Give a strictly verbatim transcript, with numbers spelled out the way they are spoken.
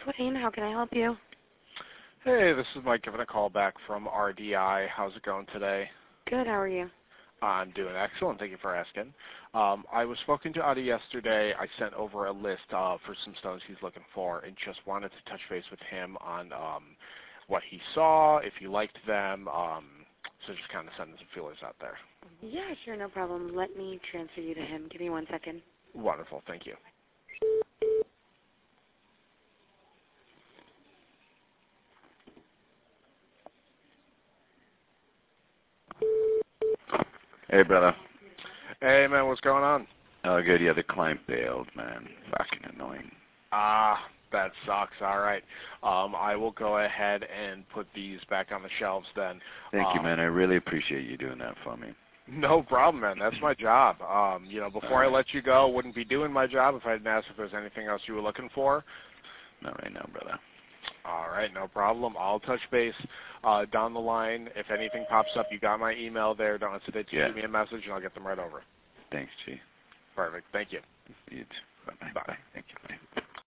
Wayne, how can I help you? Hey, this is Mike giving a call back from R D I. How's it going today? Good, how are you? I'm doing excellent. Thank you for asking. Um, I was spoken to Adi yesterday. I sent over a list uh, for some stones he's looking for and just wanted to touch base with him on um, what he saw, if he liked them. Um, so just kind of sending some feelers out there. Yeah, sure, no problem. Let me transfer you to him. Give me one second. Wonderful. Thank you. Hey, brother. Hey, man, what's going on? Oh, good. Yeah, the client bailed, man. Fucking annoying. Ah, that sucks. All right. Um, I will go ahead and put these back on the shelves then. Thank um, you, man. I really appreciate you doing that for me. No problem, man. That's my job. Um, you know, before right. I let you go, I wouldn't be doing my job if I didn't ask if there's anything else you were looking for. Not right now, brother. All right, no problem. I'll touch base uh, down the line. If anything pops up, you got my email there. Don't hesitate to Yeah. shoot me a message, and I'll get them right over. Thanks, G. Perfect. Thank you. You too. Bye-bye. Bye. Bye. Thank you. Bye.